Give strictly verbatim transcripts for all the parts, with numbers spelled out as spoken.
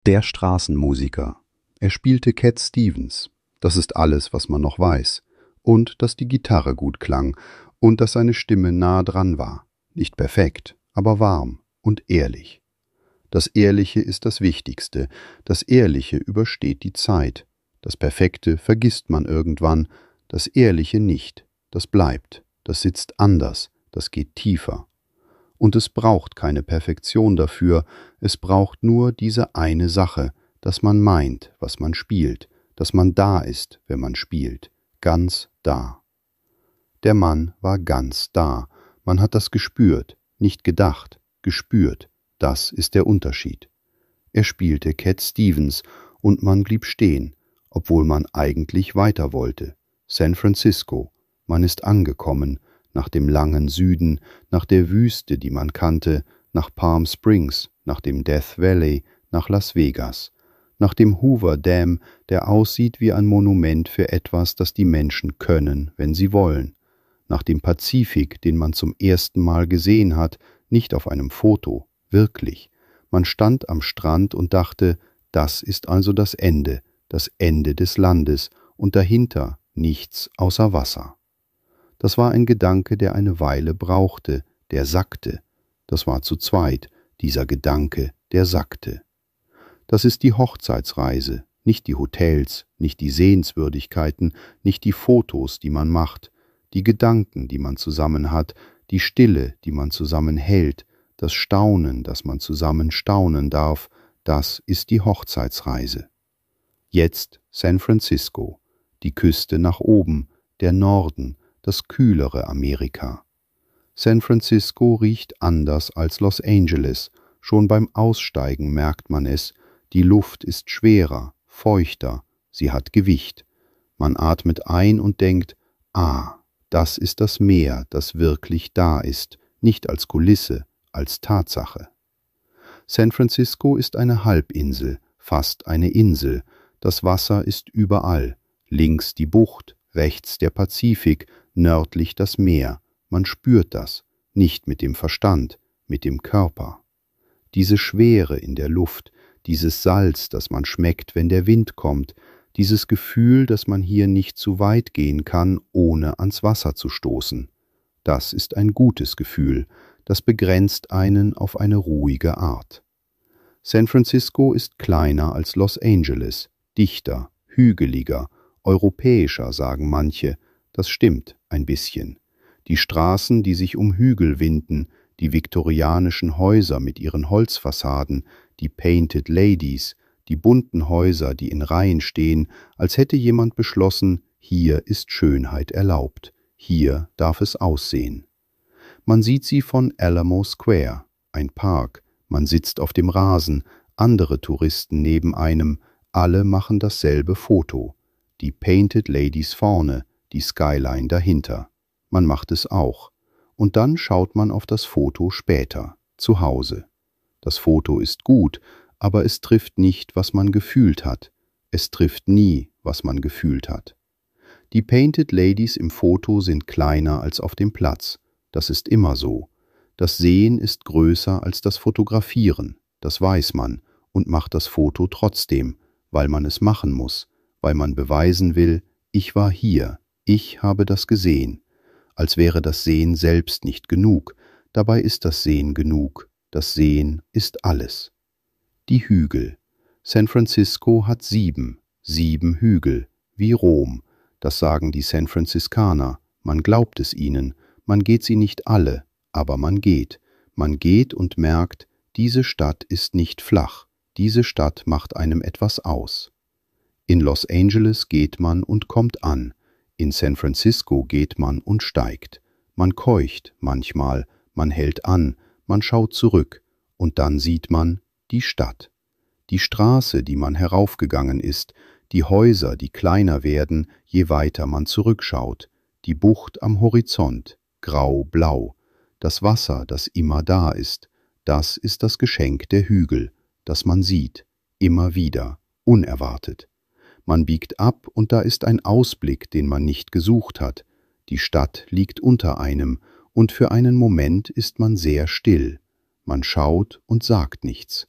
Der Straßenmusiker. Er spielte Cat Stevens. Das ist alles, was man noch weiß. Und dass die Gitarre gut klang und dass seine Stimme nah dran war. Nicht perfekt, aber warm und ehrlich. Das Ehrliche ist das Wichtigste. Das Ehrliche übersteht die Zeit. Das Perfekte vergisst man irgendwann. Das Ehrliche nicht. Das bleibt. Das sitzt anders. Das geht tiefer. Und es braucht keine Perfektion dafür, es braucht nur diese eine Sache, dass man meint, was man spielt, dass man da ist, wenn man spielt, ganz da. Der Mann war ganz da, man hat das gespürt, nicht gedacht, gespürt, das ist der Unterschied. Er spielte Cat Stevens und man blieb stehen, obwohl man eigentlich weiter wollte. San Francisco, man ist angekommen, nach dem langen Süden, nach der Wüste, die man kannte, nach Palm Springs, nach dem Death Valley, nach Las Vegas, nach dem Hoover Dam, der aussieht wie ein Monument für etwas, das die Menschen können, wenn sie wollen, nach dem Pazifik, den man zum ersten Mal gesehen hat, nicht auf einem Foto, wirklich. Man stand am Strand und dachte, das ist also das Ende, das Ende des Landes und dahinter nichts außer Wasser. Das war ein Gedanke, der eine Weile brauchte, der sackte. Das war zu zweit, dieser Gedanke, der sackte. Das ist die Hochzeitsreise, nicht die Hotels, nicht die Sehenswürdigkeiten, nicht die Fotos, die man macht, die Gedanken, die man zusammen hat, die Stille, die man zusammen hält, das Staunen, das man zusammen staunen darf, das ist die Hochzeitsreise. Jetzt San Francisco, die Küste nach oben, der Norden, das kühlere Amerika. San Francisco riecht anders als Los Angeles, schon beim Aussteigen merkt man es, die Luft ist schwerer, feuchter, sie hat Gewicht. Man atmet ein und denkt, ah, das ist das Meer, das wirklich da ist, nicht als Kulisse, als Tatsache. San Francisco ist eine Halbinsel, fast eine Insel, das Wasser ist überall, links die Bucht, rechts der Pazifik, nördlich das Meer, man spürt das, nicht mit dem Verstand, mit dem Körper. Diese Schwere in der Luft, dieses Salz, das man schmeckt, wenn der Wind kommt, dieses Gefühl, dass man hier nicht zu weit gehen kann, ohne ans Wasser zu stoßen. Das ist ein gutes Gefühl, das begrenzt einen auf eine ruhige Art. San Francisco ist kleiner als Los Angeles, dichter, hügeliger, europäischer, sagen manche. Das stimmt ein bisschen. Die Straßen, die sich um Hügel winden, die viktorianischen Häuser mit ihren Holzfassaden, die Painted Ladies, die bunten Häuser, die in Reihen stehen, als hätte jemand beschlossen, hier ist Schönheit erlaubt, hier darf es aussehen. Man sieht sie von Alamo Square, ein Park, man sitzt auf dem Rasen, andere Touristen neben einem, alle machen dasselbe Foto. Die Painted Ladies vorne, die Skyline dahinter. Man macht es auch. Und dann schaut man auf das Foto später, zu Hause. Das Foto ist gut, aber es trifft nicht, was man gefühlt hat. Es trifft nie, was man gefühlt hat. Die Painted Ladies im Foto sind kleiner als auf dem Platz. Das ist immer so. Das Sehen ist größer als das Fotografieren, das weiß man, und macht das Foto trotzdem, weil man es machen muss, weil man beweisen will, ich war hier, ich habe das gesehen, als wäre das Sehen selbst nicht genug, dabei ist das Sehen genug, das Sehen ist alles. Die Hügel. San Francisco hat sieben, sieben Hügel, wie Rom, das sagen die San Franziskaner, man glaubt es ihnen, man geht sie nicht alle, aber man geht, man geht und merkt, diese Stadt ist nicht flach, diese Stadt macht einem etwas aus. In Los Angeles geht man und kommt an, in San Francisco geht man und steigt, man keucht manchmal, man hält an, man schaut zurück, und dann sieht man die Stadt. Die Straße, die man heraufgegangen ist, die Häuser, die kleiner werden, je weiter man zurückschaut, die Bucht am Horizont, grau-blau, das Wasser, das immer da ist, das ist das Geschenk der Hügel, das man sieht, immer wieder, unerwartet. Man biegt ab und da ist ein Ausblick, den man nicht gesucht hat. Die Stadt liegt unter einem und für einen Moment ist man sehr still. Man schaut und sagt nichts.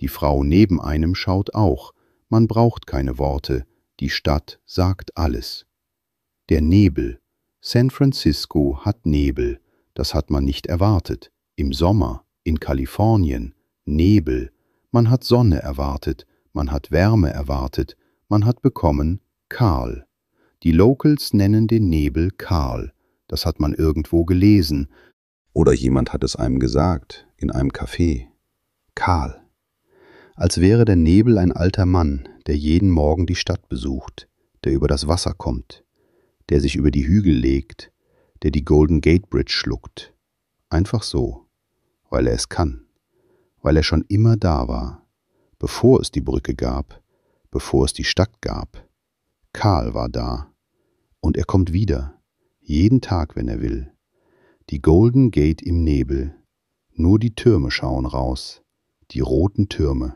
Die Frau neben einem schaut auch. Man braucht keine Worte. Die Stadt sagt alles. Der Nebel. San Francisco hat Nebel. Das hat man nicht erwartet. Im Sommer, in Kalifornien, Nebel. Man hat Sonne erwartet. Man hat Wärme erwartet. Man hat bekommen Karl. Die Locals nennen den Nebel Karl. Das hat man irgendwo gelesen. Oder jemand hat es einem gesagt, in einem Café. Karl. Als wäre der Nebel ein alter Mann, der jeden Morgen die Stadt besucht, der über das Wasser kommt, der sich über die Hügel legt, der die Golden Gate Bridge schluckt. Einfach so, weil er es kann, weil er schon immer da war, bevor es die Brücke gab, bevor es die Stadt gab. Karl war da, und er kommt wieder, jeden Tag, wenn er will. Die Golden Gate im Nebel, nur die Türme schauen raus, die roten Türme.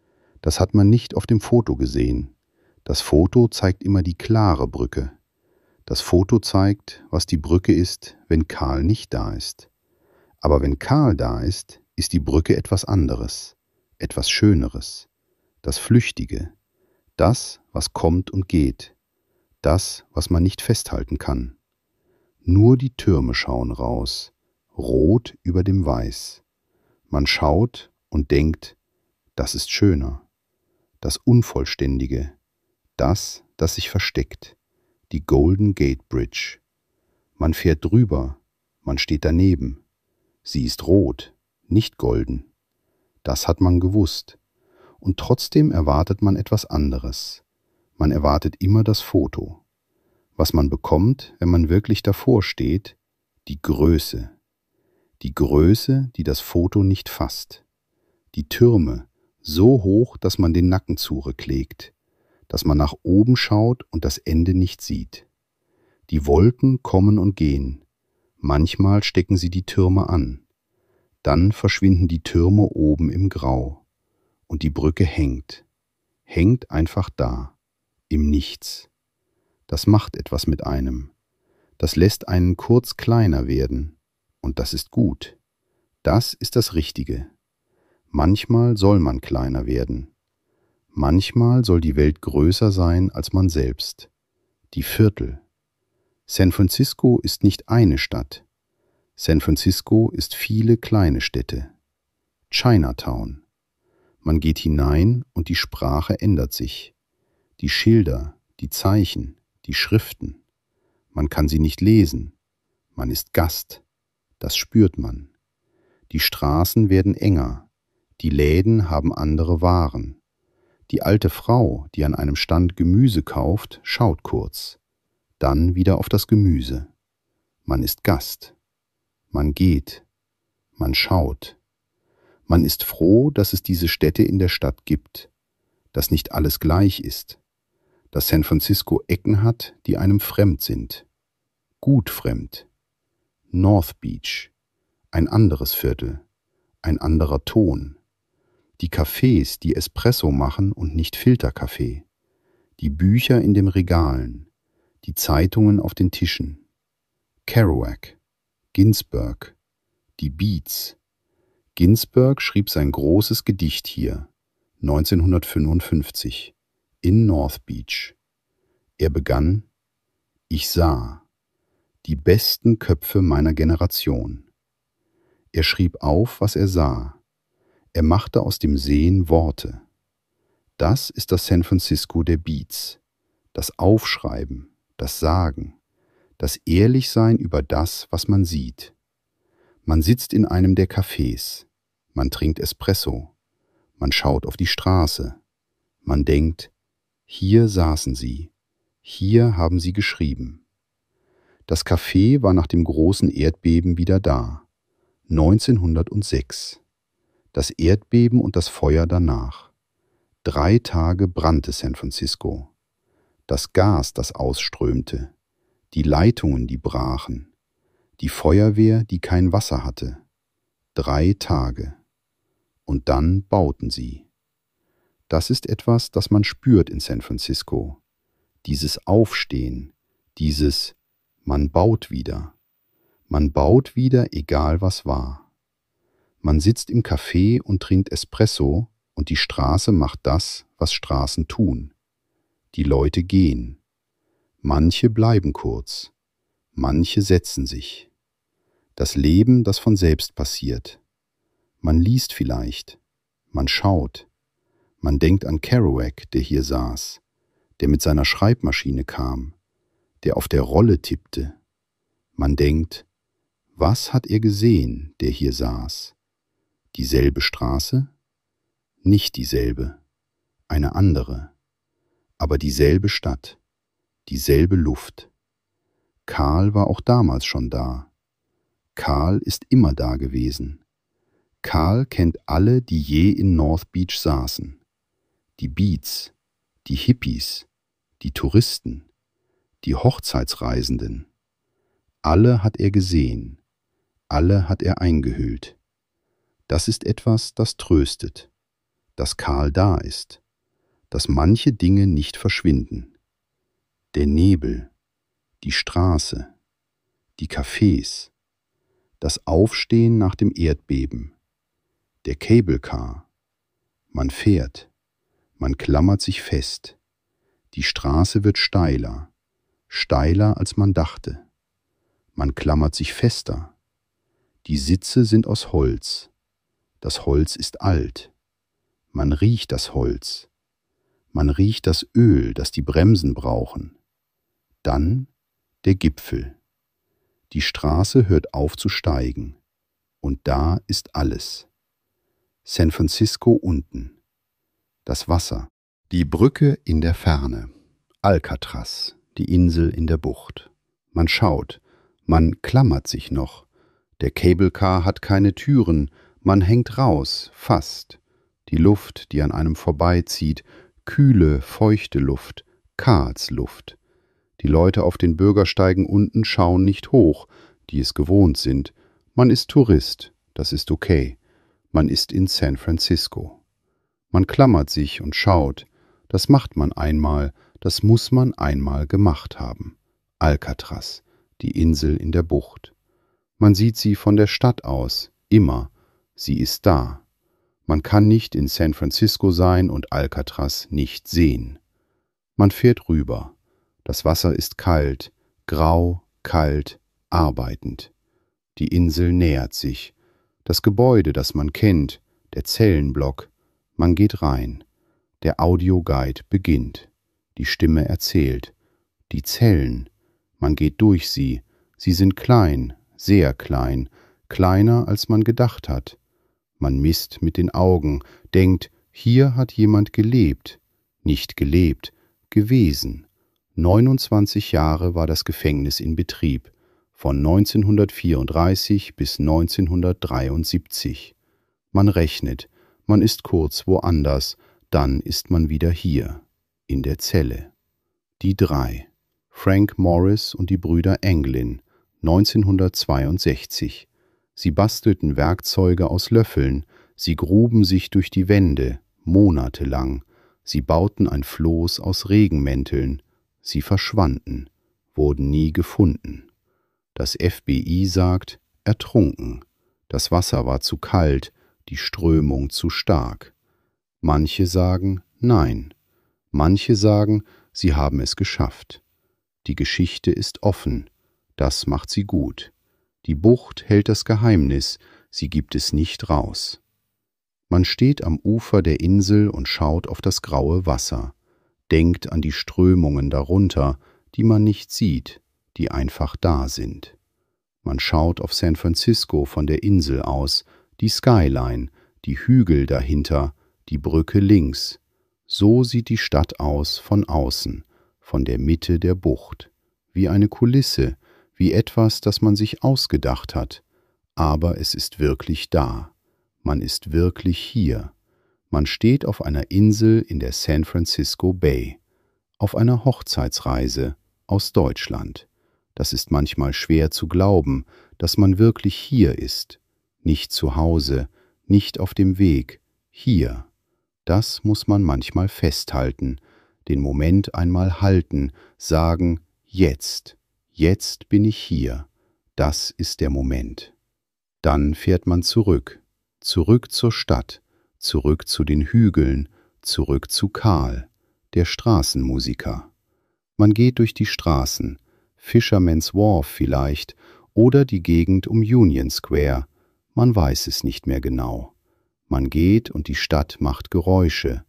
Das hat man nicht auf dem Foto gesehen. Das Foto zeigt immer die klare Brücke. Das Foto zeigt, was die Brücke ist, wenn Karl nicht da ist. Aber wenn Karl da ist, ist die Brücke etwas anderes, etwas Schöneres, das Flüchtige, das, was kommt und geht, das, was man nicht festhalten kann. Nur die Türme schauen raus, rot über dem Weiß. Man schaut und denkt, das ist schöner. Das Unvollständige, das, das sich versteckt, die Golden Gate Bridge. Man fährt drüber, man steht daneben. Sie ist rot, nicht golden. Das hat man gewusst. Und trotzdem erwartet man etwas anderes. Man erwartet immer das Foto. Was man bekommt, wenn man wirklich davor steht, die Größe. Die Größe, die das Foto nicht fasst. Die Türme, so hoch, dass man den Nacken zurücklegt, dass man nach oben schaut und das Ende nicht sieht. Die Wolken kommen und gehen. Manchmal stecken sie die Türme an. Dann verschwinden die Türme oben im Grau. Und die Brücke hängt. Hängt einfach da, im Nichts. Das macht etwas mit einem. Das lässt einen kurz kleiner werden. Und das ist gut. Das ist das Richtige. Manchmal soll man kleiner werden. Manchmal soll die Welt größer sein als man selbst. Die Viertel. San Francisco ist nicht eine Stadt. San Francisco ist viele kleine Städte. Chinatown. Man geht hinein und die Sprache ändert sich. Die Schilder, die Zeichen, die Schriften. Man kann sie nicht lesen. Man ist Gast. Das spürt man. Die Straßen werden enger. Die Läden haben andere Waren. Die alte Frau, die an einem Stand Gemüse kauft, schaut kurz. Dann wieder auf das Gemüse. Man ist Gast. Man geht. Man schaut. Man ist froh, dass es diese Städte in der Stadt gibt. Dass nicht alles gleich ist. Dass San Francisco Ecken hat, die einem fremd sind. Gut fremd. North Beach. Ein anderes Viertel. Ein anderer Ton. Die Cafés, die Espresso machen und nicht Filterkaffee. Die Bücher in den Regalen. Die Zeitungen auf den Tischen. Kerouac. Ginsberg. Die Beats. Ginsberg schrieb sein großes Gedicht hier, neunzehnhundertfünfundfünfzig, in North Beach. Er begann: Ich sah die besten Köpfe meiner Generation. Er schrieb auf, was er sah. Er machte aus dem Sehen Worte. Das ist das San Francisco der Beats. Das Aufschreiben, das Sagen, das Ehrlichsein über das, was man sieht. Man sitzt in einem der Cafés. Man trinkt Espresso. Man schaut auf die Straße. Man denkt, hier saßen sie. Hier haben sie geschrieben. Das Café war nach dem großen Erdbeben wieder da. neunzehnhundertsechs. Das Erdbeben und das Feuer danach. Drei Tage brannte San Francisco. Das Gas, das ausströmte. Die Leitungen, die brachen. Die Feuerwehr, die kein Wasser hatte. Drei Tage. Und dann bauten sie. Das ist etwas, das man spürt in San Francisco. Dieses Aufstehen, dieses man baut wieder. Man baut wieder, egal was war. Man sitzt im Café und trinkt Espresso Und die Straße macht das, was Straßen tun. Die Leute gehen. Manche bleiben kurz. Manche setzen sich. Das Leben, das von selbst passiert. Man liest vielleicht. Man schaut. Man denkt an Kerouac, der hier saß, der mit seiner Schreibmaschine kam, der auf der Rolle tippte. Man denkt, was hat er gesehen, der hier saß? Dieselbe Straße? Nicht dieselbe, eine andere, aber dieselbe Stadt, dieselbe Luft. Karl war auch damals schon da. Karl ist immer da gewesen. Karl kennt alle, die je in North Beach saßen. Die Beats, die Hippies, die Touristen, die Hochzeitsreisenden. Alle hat er gesehen, alle hat er eingehüllt. Das ist etwas, das tröstet, dass Karl da ist, dass manche Dinge nicht verschwinden. Der Nebel, die Straße, die Cafés, das Aufstehen nach dem Erdbeben, der Cable Car. Man fährt, man klammert sich fest. Die Straße wird steiler, steiler als man dachte. Man klammert sich fester. Die Sitze sind aus Holz. Das Holz ist alt. Man riecht das Holz. Man riecht das Öl, das die Bremsen brauchen. Dann der Gipfel. Die Straße hört auf zu steigen. Und da ist alles. San Francisco unten. Das Wasser. Die Brücke in der Ferne. Alcatraz, die Insel in der Bucht. Man schaut. Man klammert sich noch. Der Cable Car hat keine Türen. Man hängt raus, fast. Die Luft, die an einem vorbeizieht, kühle, feuchte Luft, Karlsluft. Die Leute auf den Bürgersteigen unten schauen nicht hoch, die es gewohnt sind. Man ist Tourist, das ist okay. Man ist in San Francisco. Man klammert sich und schaut. Das macht man einmal, das muss man einmal gemacht haben. Alcatraz, die Insel in der Bucht. Man sieht sie von der Stadt aus, immer. Sie ist da. Man kann nicht in San Francisco sein und Alcatraz nicht sehen. Man fährt rüber. Das Wasser ist kalt, grau, kalt, arbeitend. Die Insel nähert sich. Das Gebäude, das man kennt, der Zellenblock. Man geht rein. Der Audioguide beginnt. Die Stimme erzählt. Die Zellen. Man geht durch sie. Sie sind klein, sehr klein, kleiner als man gedacht hat. Man misst mit den Augen, denkt, hier hat jemand gelebt. Nicht gelebt, gewesen. neunundzwanzig Jahre war das Gefängnis in Betrieb, von neunzehnhundertvierunddreißig bis neunzehnhundertdreiundsiebzig. Man rechnet, man ist kurz woanders, dann ist man wieder hier, in der Zelle. Die drei, Frank Morris und die Brüder Anglin, neunzehnhundertzweiundsechzig. Sie bastelten Werkzeuge aus Löffeln, sie gruben sich durch die Wände, monatelang. Sie bauten ein Floß aus Regenmänteln. Sie verschwanden, wurden nie gefunden. Das F B I sagt, ertrunken. Das Wasser war zu kalt, die Strömung zu stark. Manche sagen, nein. Manche sagen, sie haben es geschafft. Die Geschichte ist offen. Das macht sie gut. Die Bucht hält das Geheimnis, sie gibt es nicht raus. Man steht am Ufer der Insel und schaut auf das graue Wasser, denkt an die Strömungen darunter, die man nicht sieht, die einfach da sind. Man schaut auf San Francisco von der Insel aus, die Skyline, die Hügel dahinter, die Brücke links. So sieht die Stadt aus von außen, von der Mitte der Bucht, wie eine Kulisse, wie etwas, das man sich ausgedacht hat, aber es ist wirklich da. Man ist wirklich hier. Man steht auf einer Insel in der San Francisco Bay, auf einer Hochzeitsreise aus Deutschland. Das ist manchmal schwer zu glauben, dass man wirklich hier ist, nicht zu Hause, nicht auf dem Weg, hier. Das muss man manchmal festhalten, den Moment einmal halten, sagen, jetzt. Jetzt bin ich hier, das ist der Moment. Dann fährt man zurück, zurück zur Stadt, zurück zu den Hügeln, zurück zu Karl, der Straßenmusiker. Man geht durch die Straßen, Fisherman's Wharf vielleicht, oder die Gegend um Union Square, man weiß es nicht mehr genau. Man geht und die Stadt macht Geräusche,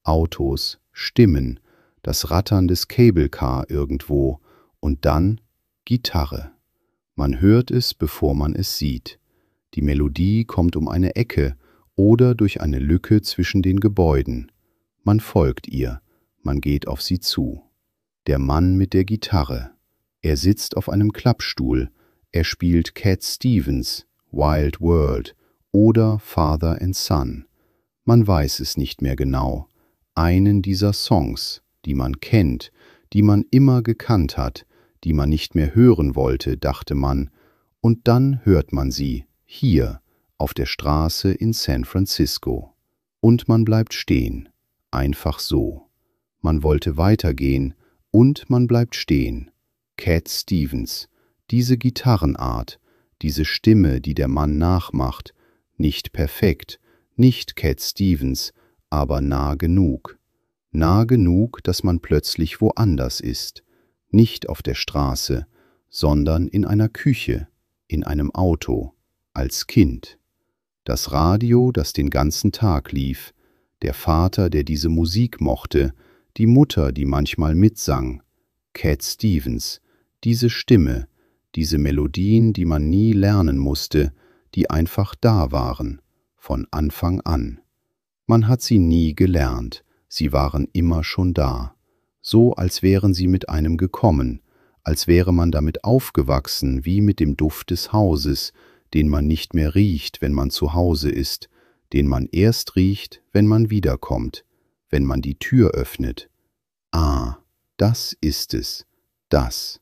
Autos, Stimmen, das Rattern des Cable Car irgendwo und dann Gitarre. Man hört es, bevor man es sieht. Die Melodie kommt um eine Ecke oder durch eine Lücke zwischen den Gebäuden. Man folgt ihr, man geht auf sie zu. Der Mann mit der Gitarre. Er sitzt auf einem Klappstuhl. Er spielt Cat Stevens, Wild World oder Father and Son. Man weiß es nicht mehr genau. Einen dieser Songs, die man kennt, die man immer gekannt hat, die man nicht mehr hören wollte, dachte man, und dann hört man sie, hier, auf der Straße in San Francisco. Und man bleibt stehen, einfach so. Man wollte weitergehen, und man bleibt stehen. Cat Stevens, diese Gitarrenart, diese Stimme, die der Mann nachmacht, nicht perfekt, nicht Cat Stevens, aber nah genug. Nah genug, dass man plötzlich woanders ist, nicht auf der Straße, sondern in einer Küche, in einem Auto, als Kind. Das Radio, das den ganzen Tag lief, der Vater, der diese Musik mochte, die Mutter, die manchmal mitsang, Cat Stevens, diese Stimme, diese Melodien, die man nie lernen musste, die einfach da waren, von Anfang an. Man hat sie nie gelernt, sie waren immer schon da, so als wären sie mit einem gekommen, als wäre man damit aufgewachsen wie mit dem Duft des Hauses, den man nicht mehr riecht, wenn man zu Hause ist, den man erst riecht, wenn man wiederkommt, wenn man die Tür öffnet. Ah, das ist es, das.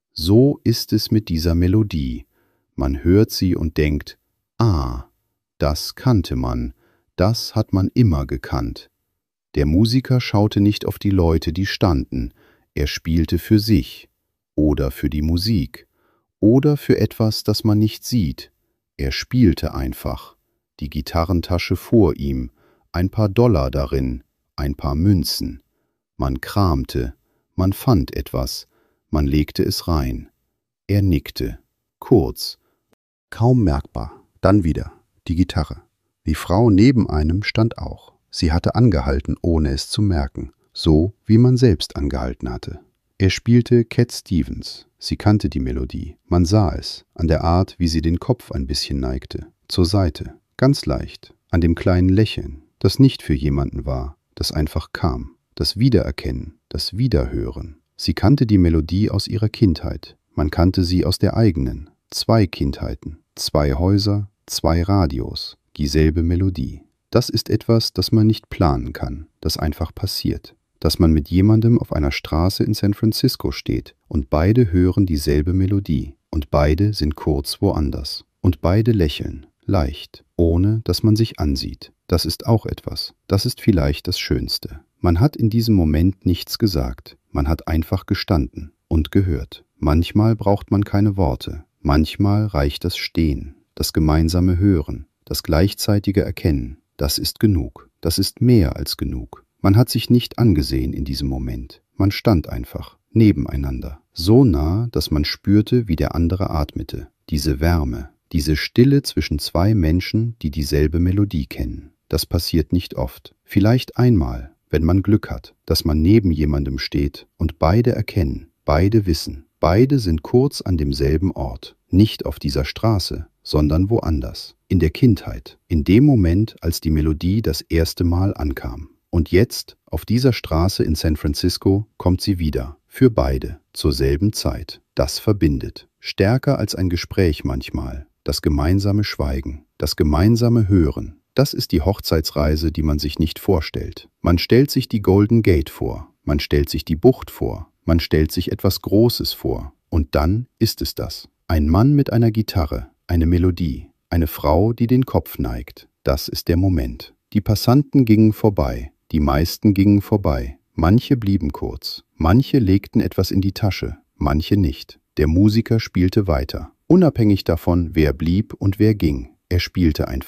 So ist es mit dieser Melodie. Man hört sie und denkt, ah, das kannte man, das hat man immer gekannt. Der Musiker schaute nicht auf die Leute, die standen, er spielte für sich oder für die Musik oder für etwas, das man nicht sieht. Er spielte einfach, die Gitarrentasche vor ihm, ein paar Dollar darin, ein paar Münzen. Man kramte, man fand etwas, man legte es rein. Er nickte, kurz, kaum merkbar, dann wieder, die Gitarre. Die Frau neben einem stand auch. Sie hatte angehalten, ohne es zu merken, so wie man selbst angehalten hatte. Er spielte Cat Stevens. Sie kannte die Melodie. Man sah es, an der Art, wie sie den Kopf ein bisschen neigte, zur Seite, ganz leicht, an dem kleinen Lächeln, das nicht für jemanden war, das einfach kam, das Wiedererkennen, das Wiederhören. Sie kannte die Melodie aus ihrer Kindheit. Man kannte sie aus der eigenen. Zwei Kindheiten, zwei Häuser, zwei Radios, dieselbe Melodie. Das ist etwas, das man nicht planen kann, das einfach passiert. Dass man mit jemandem auf einer Straße in San Francisco steht und beide hören dieselbe Melodie und beide sind kurz woanders und beide lächeln, leicht, ohne dass man sich ansieht. Das ist auch etwas. Das ist vielleicht das Schönste. Man hat in diesem Moment nichts gesagt. Man hat einfach gestanden und gehört. Manchmal braucht man keine Worte. Manchmal reicht das Stehen, das gemeinsame Hören, das gleichzeitige Erkennen. Das ist genug. Das ist mehr als genug. Man hat sich nicht angesehen in diesem Moment. Man stand einfach, nebeneinander. So nah, dass man spürte, wie der andere atmete. Diese Wärme, diese Stille zwischen zwei Menschen, die dieselbe Melodie kennen. Das passiert nicht oft. Vielleicht einmal, wenn man Glück hat, dass man neben jemandem steht und beide erkennen, beide wissen, beide sind kurz an demselben Ort. Nicht auf dieser Straße, sondern woanders. In der Kindheit, in dem Moment, als die Melodie das erste Mal ankam. Und jetzt, auf dieser Straße in San Francisco, kommt sie wieder. Für beide, zur selben Zeit. Das verbindet. Stärker als ein Gespräch manchmal. Das gemeinsame Schweigen, das gemeinsame Hören. Das ist die Hochzeitsreise, die man sich nicht vorstellt. Man stellt sich die Golden Gate vor. Man stellt sich die Bucht vor. Man stellt sich etwas Großes vor. Und dann ist es das. Ein Mann mit einer Gitarre, eine Melodie. Eine Frau, die den Kopf neigt. Das ist der Moment. Die Passanten gingen vorbei. Die meisten gingen vorbei. Manche blieben kurz. Manche legten etwas in die Tasche. Manche nicht. Der Musiker spielte weiter. Unabhängig davon, wer blieb und wer ging. Er spielte einfach.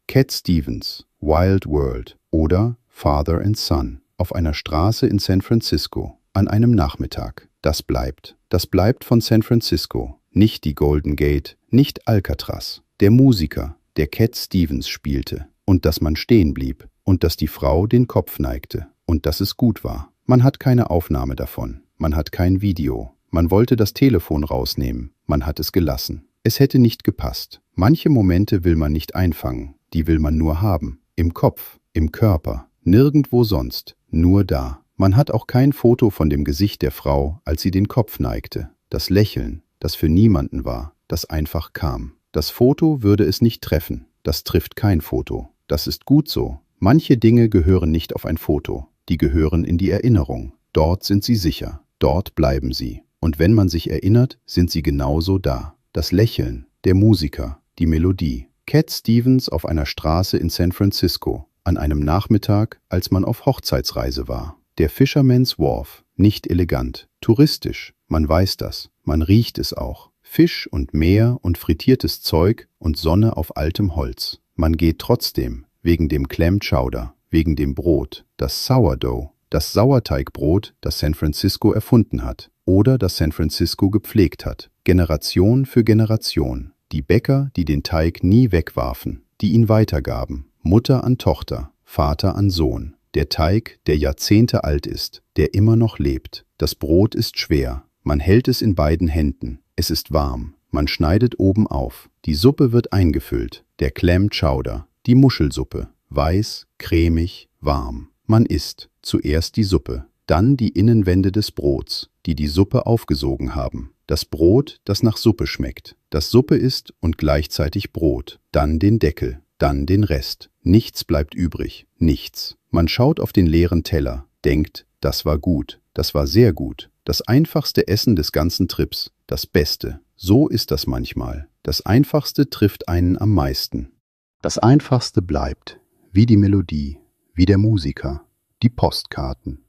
Cat Stevens, Wild World oder Father and Son auf einer Straße in San Francisco an einem Nachmittag. Das bleibt. Das bleibt von San Francisco. Nicht die Golden Gate, nicht Alcatraz. Der Musiker, der Cat Stevens spielte. Und dass man stehen blieb. Und dass die Frau den Kopf neigte. Und dass es gut war. Man hat keine Aufnahme davon. Man hat kein Video. Man wollte das Telefon rausnehmen. Man hat es gelassen. Es hätte nicht gepasst. Manche Momente will man nicht einfangen. Die will man nur haben. Im Kopf, im Körper. Nirgendwo sonst. Nur da. Man hat auch kein Foto von dem Gesicht der Frau, als sie den Kopf neigte. Das Lächeln, das für niemanden war, das einfach kam. Das Foto würde es nicht treffen. Das trifft kein Foto. Das ist gut so. Manche Dinge gehören nicht auf ein Foto. Die gehören in die Erinnerung. Dort sind sie sicher. Dort bleiben sie. Und wenn man sich erinnert, sind sie genauso da. Das Lächeln, der Musiker, die Melodie. Cat Stevens auf einer Straße in San Francisco, an einem Nachmittag, als man auf Hochzeitsreise war. Der Fisherman's Wharf, nicht elegant, touristisch, man weiß das, man riecht es auch. Fisch und Meer und frittiertes Zeug und Sonne auf altem Holz. Man geht trotzdem, wegen dem Clam Chowder, wegen dem Brot, das Sourdough, das Sauerteigbrot, das San Francisco erfunden hat oder das San Francisco gepflegt hat, Generation für Generation. Die Bäcker, die den Teig nie wegwarfen, die ihn weitergaben, Mutter an Tochter, Vater an Sohn. Der Teig, der Jahrzehnte alt ist, der immer noch lebt. Das Brot ist schwer, man hält es in beiden Händen. Es ist warm, man schneidet oben auf. Die Suppe wird eingefüllt, der Clam Chowder, die Muschelsuppe, weiß, cremig, warm. Man isst zuerst die Suppe, dann die Innenwände des Brots, die die Suppe aufgesogen haben. Das Brot, das nach Suppe schmeckt, das Suppe ist und gleichzeitig Brot. Dann den Deckel, dann den Rest. Nichts bleibt übrig, nichts. Man schaut auf den leeren Teller, denkt, das war gut, das war sehr gut. Das einfachste Essen des ganzen Trips, das Beste. So ist das manchmal. Das Einfachste trifft einen am meisten. Das Einfachste bleibt, wie die Melodie, wie der Musiker, die Postkarten.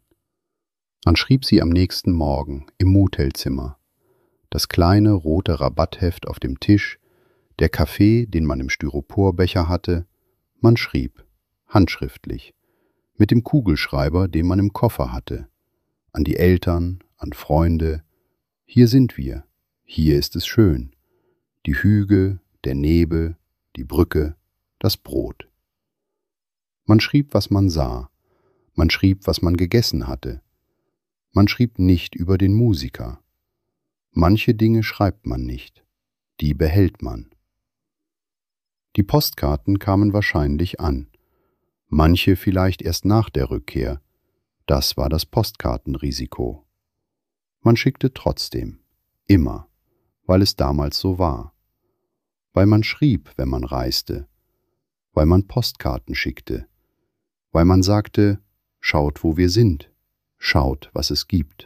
Man schrieb sie am nächsten Morgen im Motelzimmer. Das kleine rote Rabattheft auf dem Tisch, der Kaffee, den man im Styroporbecher hatte. Man schrieb, handschriftlich, mit dem Kugelschreiber, den man im Koffer hatte, an die Eltern, an Freunde. Hier sind wir, hier ist es schön. Die Hügel, der Nebel, die Brücke, das Brot. Man schrieb, was man sah. Man schrieb, was man gegessen hatte. Man schrieb nicht über den Musiker. Manche Dinge schreibt man nicht, die behält man. Die Postkarten kamen wahrscheinlich an, manche vielleicht erst nach der Rückkehr. Das war das Postkartenrisiko. Man schickte trotzdem, immer, weil es damals so war. Weil man schrieb, wenn man reiste, weil man Postkarten schickte, weil man sagte, schaut, wo wir sind, schaut, was es gibt.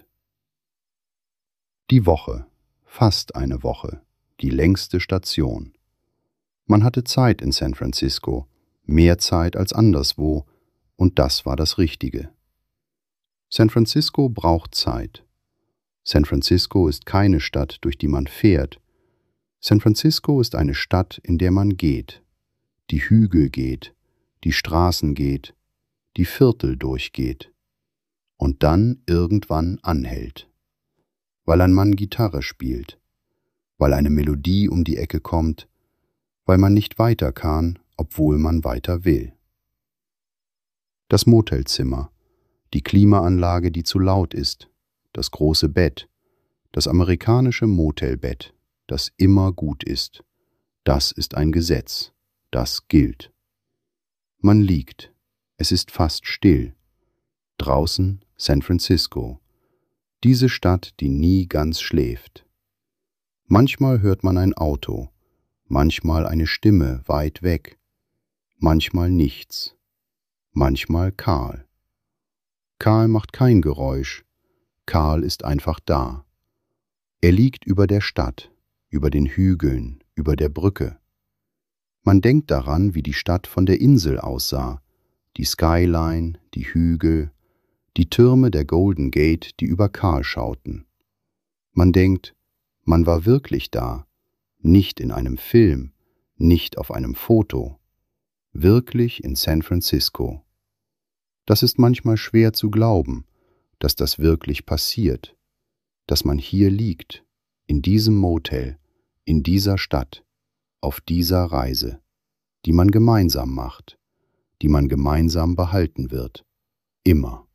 Die Woche, fast eine Woche, die längste Station. Man hatte Zeit in San Francisco, mehr Zeit als anderswo, und das war das Richtige. San Francisco braucht Zeit. San Francisco ist keine Stadt, durch die man fährt. San Francisco ist eine Stadt, in der man geht, die Hügel geht, die Straßen geht, die Viertel durchgeht und dann irgendwann anhält. Weil ein Mann Gitarre spielt, weil eine Melodie um die Ecke kommt, weil man nicht weiter kann, obwohl man weiter will. Das Motelzimmer, die Klimaanlage, die zu laut ist, das große Bett, das amerikanische Motelbett, das immer gut ist. Das ist ein Gesetz, das gilt. Man liegt, es ist fast still. Draußen San Francisco, diese Stadt, die nie ganz schläft. Manchmal hört man ein Auto, manchmal eine Stimme weit weg, manchmal nichts, manchmal Karl. Karl macht kein Geräusch, Karl ist einfach da. Er liegt über der Stadt, über den Hügeln, über der Brücke. Man denkt daran, wie die Stadt von der Insel aussah, die Skyline, die Hügel, die Türme der Golden Gate, die über Karl schauten. Man denkt, man war wirklich da, nicht in einem Film, nicht auf einem Foto. wirklich in San Francisco. Das ist manchmal schwer zu glauben, dass das wirklich passiert, dass man hier liegt, in diesem Motel, in dieser Stadt, auf dieser Reise, die man gemeinsam macht, die man gemeinsam behalten wird, immer.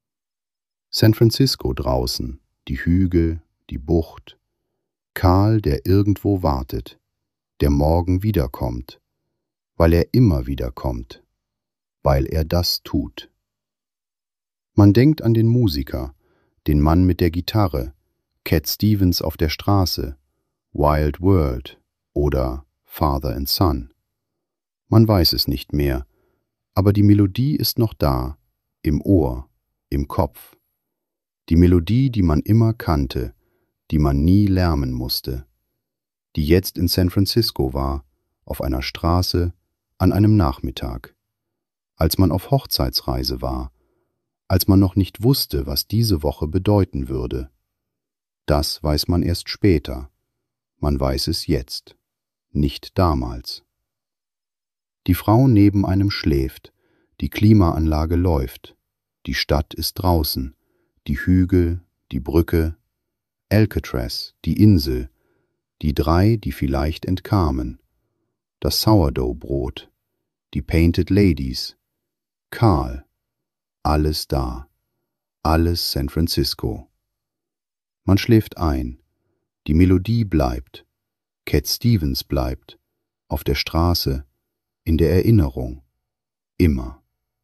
San Francisco draußen, die Hügel, die Bucht, Karl, der irgendwo wartet, der morgen wiederkommt, weil er immer wiederkommt, weil er das tut. Man denkt an den Musiker, den Mann mit der Gitarre, Cat Stevens auf der Straße, Wild World oder Father and Son. Man weiß es nicht mehr, aber die Melodie ist noch da, im Ohr, im Kopf. Die Melodie, die man immer kannte, die man nie lärmen musste, die jetzt in San Francisco war, auf einer Straße, an einem Nachmittag, als man auf Hochzeitsreise war, als man noch nicht wusste, was diese Woche bedeuten würde. Das weiß man erst später, man weiß es jetzt, nicht damals. Die Frau neben einem schläft, die Klimaanlage läuft, die Stadt ist draußen, die Hügel, die Brücke, Alcatraz, die Insel, die drei, die vielleicht entkamen, das Sourdough-Brot, die Painted Ladies, Karl, alles da, alles San Francisco. Man schläft ein, die Melodie bleibt, Cat Stevens bleibt, auf der Straße, in der Erinnerung, immer.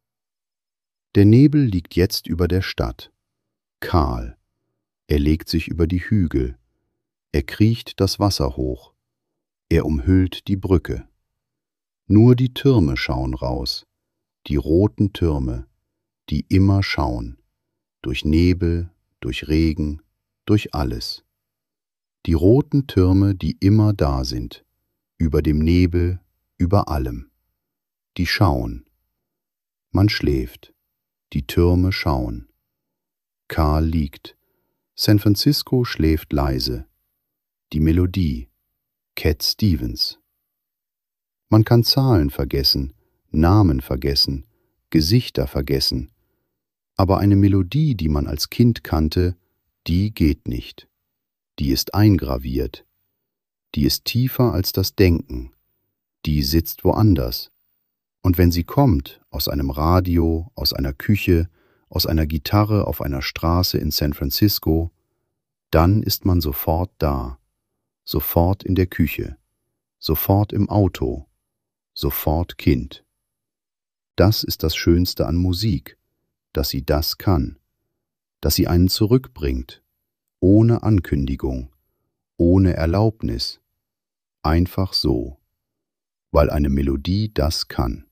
Der Nebel liegt jetzt über der Stadt, Karl, er legt sich über die Hügel, er kriecht das Wasser hoch, er umhüllt die Brücke. Nur die Türme schauen raus, die roten Türme, die immer schauen, durch Nebel, durch Regen, durch alles. Die roten Türme, die immer da sind, über dem Nebel, über allem. Die schauen. Man schläft, die Türme schauen. Karl liegt, San Francisco schläft leise. Die Melodie, Cat Stevens. Man kann Zahlen vergessen, Namen vergessen, Gesichter vergessen, aber eine Melodie, die man als Kind kannte, die geht nicht. Die ist eingraviert. Die ist tiefer als das Denken. Die sitzt woanders. Und wenn sie kommt, aus einem Radio, aus einer Küche, aus einer Gitarre auf einer Straße in San Francisco, dann ist man sofort da, sofort in der Küche, sofort im Auto, sofort Kind. Das ist das Schönste an Musik, dass sie das kann, dass sie einen zurückbringt, ohne Ankündigung, ohne Erlaubnis, einfach so, weil eine Melodie das kann.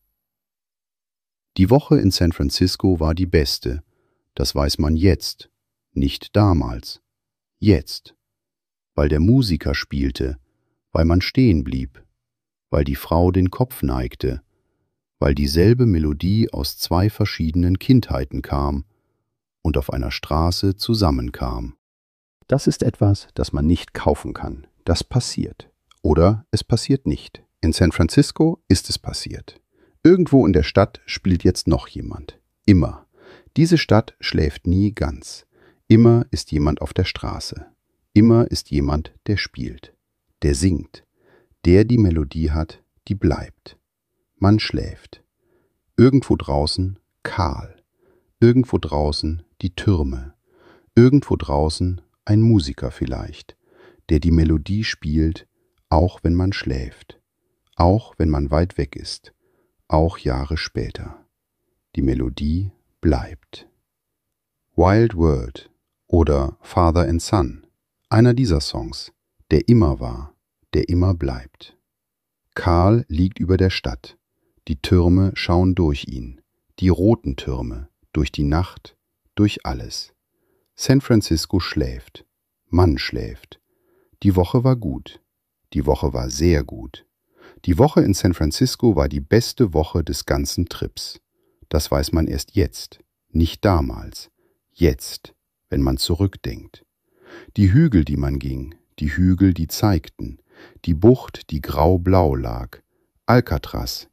Die Woche in San Francisco war die beste, das weiß man jetzt, nicht damals, jetzt, weil der Musiker spielte, weil man stehen blieb, weil die Frau den Kopf neigte, weil dieselbe Melodie aus zwei verschiedenen Kindheiten kam und auf einer Straße zusammenkam. Das ist etwas, das man nicht kaufen kann. Das passiert. Oder es passiert nicht. In San Francisco ist es passiert. Irgendwo in der Stadt spielt jetzt noch jemand. Immer. Diese Stadt schläft nie ganz. Immer ist jemand auf der Straße. Immer ist jemand, der spielt, der singt, der die Melodie hat, die bleibt. Man schläft. Irgendwo draußen Karl. Irgendwo draußen die Türme. Irgendwo draußen ein Musiker vielleicht, der die Melodie spielt, auch wenn man schläft, auch wenn man weit weg ist, auch Jahre später. Die Melodie bleibt. Wild World oder Father and Son, einer dieser Songs, der immer war, der immer bleibt. Karl liegt über der Stadt, die Türme schauen durch ihn, die roten Türme, durch die Nacht, durch alles. San Francisco schläft, man schläft. Die Woche war gut, die Woche war sehr gut. Die Woche in San Francisco war die beste Woche des ganzen Trips. Das weiß man erst jetzt, nicht damals, jetzt, wenn man zurückdenkt. Die Hügel, die man ging, die Hügel, die zeigten, die Bucht, die grau-blau lag, Alcatraz,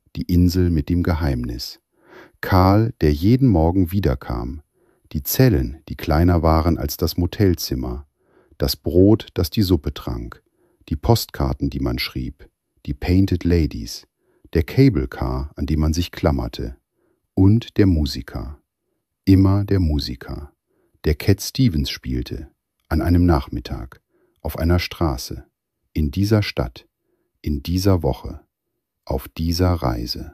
die Insel mit dem Geheimnis. Karl, der jeden Morgen wiederkam, die Zellen, die kleiner waren als das Motelzimmer, das Brot, das die Suppe trank, die Postkarten, die man schrieb, die Painted Ladies, der Cable Car, an dem man sich klammerte, und der Musiker, immer der Musiker, der Cat Stevens spielte, an einem Nachmittag, auf einer Straße, in dieser Stadt, in dieser Woche, auf dieser Reise.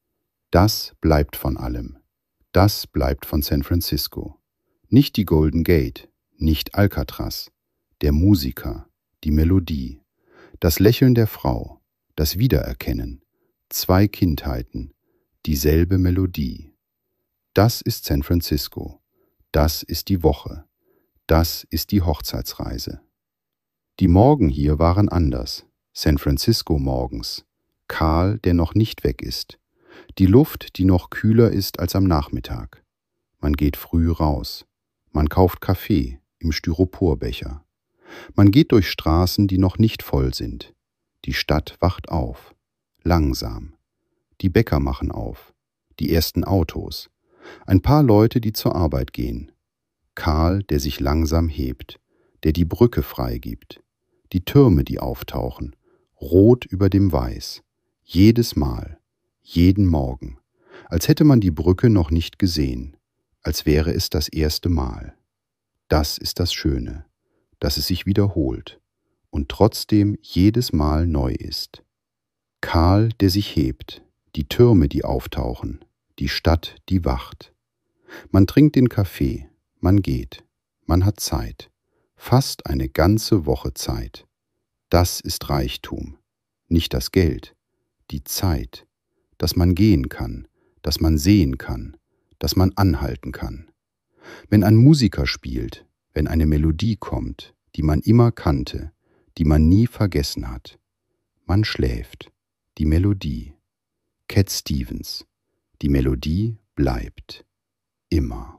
Das bleibt von allem. Das bleibt von San Francisco. Nicht die Golden Gate, nicht Alcatraz, der Musiker, die Melodie, das Lächeln der Frau, das Wiedererkennen, zwei Kindheiten, dieselbe Melodie. Das ist San Francisco. Das ist die Woche. Das ist die Hochzeitsreise. Die Morgen hier waren anders. San Francisco morgens. Karl, der noch nicht weg ist. Die Luft, die noch kühler ist als am Nachmittag. Man geht früh raus. Man kauft Kaffee im Styroporbecher. Man geht durch Straßen, die noch nicht voll sind. Die Stadt wacht auf. Langsam. Die Bäcker machen auf. Die ersten Autos. Ein paar Leute, die zur Arbeit gehen. Karl, der sich langsam hebt, der die Brücke freigibt. Die Türme, die auftauchen. Rot über dem Weiß. Jedes Mal. Jeden Morgen. Als hätte man die Brücke noch nicht gesehen. Als wäre es das erste Mal. Das ist das Schöne, dass es sich wiederholt und trotzdem jedes Mal neu ist. Karl, der sich hebt, die Türme, die auftauchen, die Stadt, die wacht. Man trinkt den Kaffee, man geht, man hat Zeit, fast eine ganze Woche Zeit. Das ist Reichtum, nicht das Geld, die Zeit, dass man gehen kann, dass man sehen kann, dass man anhalten kann. Wenn ein Musiker spielt, wenn eine Melodie kommt, die man immer kannte, die man nie vergessen hat. Man schläft, die Melodie. Cat Stevens, die Melodie bleibt, immer.